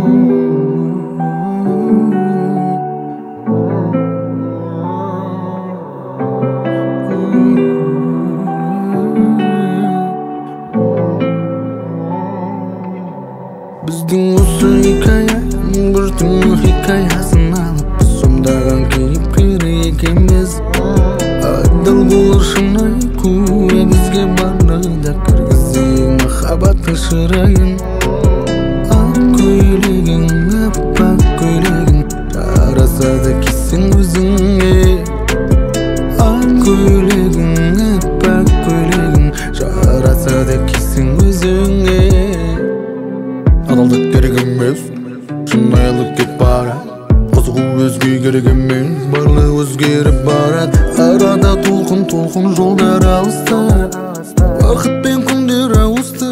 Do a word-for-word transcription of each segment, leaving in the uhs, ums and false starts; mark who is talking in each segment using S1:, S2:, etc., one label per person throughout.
S1: Біздің осы хикаяның бір түннің хикаясын алып сомдаған кейіпкер екенбіз. Адал болар шын айқуы бізге барда кіргізейік махаббаттың шырайын. Ақ көйлегің, аппақ көйлегің жараса да кисең өзіңе. Ақ көйлегің, аппақ көйлегің жараса да кисең өзіңе. Адалдық керек емес, шынайылық кет барады. Қызығу өзге керек емес, барлығы өзгеріп барады. Арада толқын толқын жолдар алысты, уақыт пен күндер ауысты.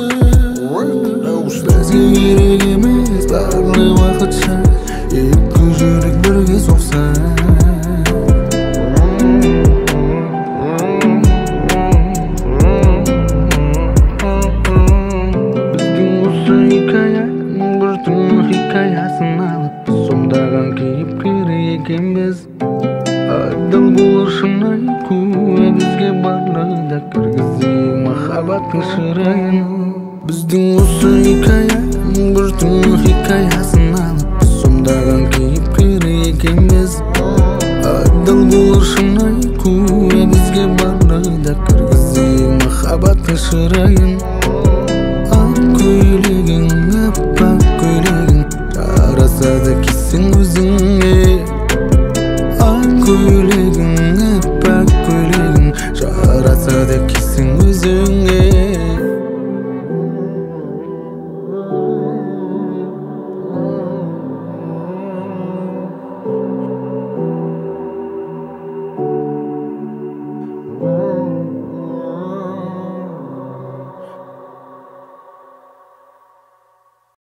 S1: Бізге керек емес, барлығы уақытша, екі жүрек бірге соқса. Хикаясын алып сомдаған кейіпкер екенбіз. Адал болар шын айқуы бізге барлығында кіргізейік махаббаттың шырайын. Біздің осы хикаяның бір түннің хикаясын алып сомдаған кейіпкер екенбіз. Адал болар шын айқуы бізге барлығында кіргізейік махаббаттың шырайын. Ақ көйлегің